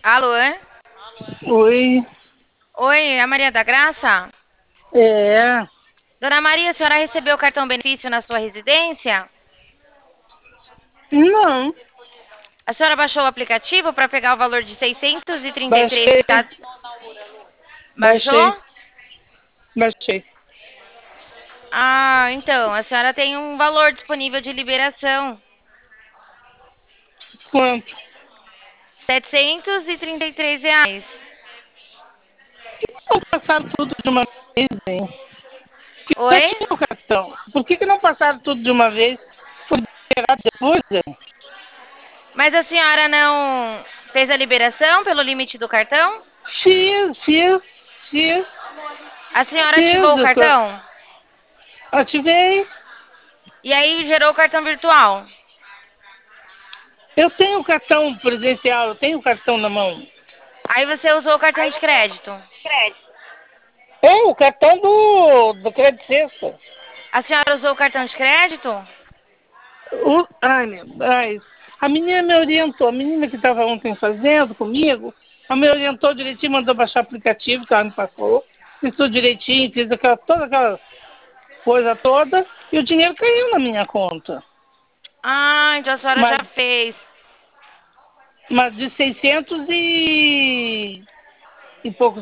Alô? É? Oi, Oi, é a Maria da Graça? é. Dona Maria, a senhora recebeu o cartão benefício na sua residência? Não, A senhora baixou o aplicativo para pegar o valor de 633 que baixei, tá... Baixou? baixei, baixei. Ah, então, a senhora tem um valor disponível de liberação. Quanto? R$ 733. Não passaram tudo de uma vez, hein? Já Oi? tinha o cartão. Por que não passaram tudo de uma vez? Foi liberado depois, hein? Mas a senhora não fez a liberação pelo limite do cartão? Fiz, A senhora ativou fiz. o cartão? Ativei. E aí gerou o cartão virtual? Eu tenho o cartão presencial, eu tenho o cartão na mão. Aí você usou o cartão de crédito? É, o cartão do Crédito Sexta. A senhora usou o cartão de crédito? Ai, a menina me orientou, a menina que estava ontem fazendo comigo, ela me orientou direitinho, mandou baixar o aplicativo que ela me passou, fiz tudo direitinho, fiz toda aquela coisa toda, e o dinheiro caiu na minha conta. Ah, então a senhora Mas, já fez. mas de 600 e poucos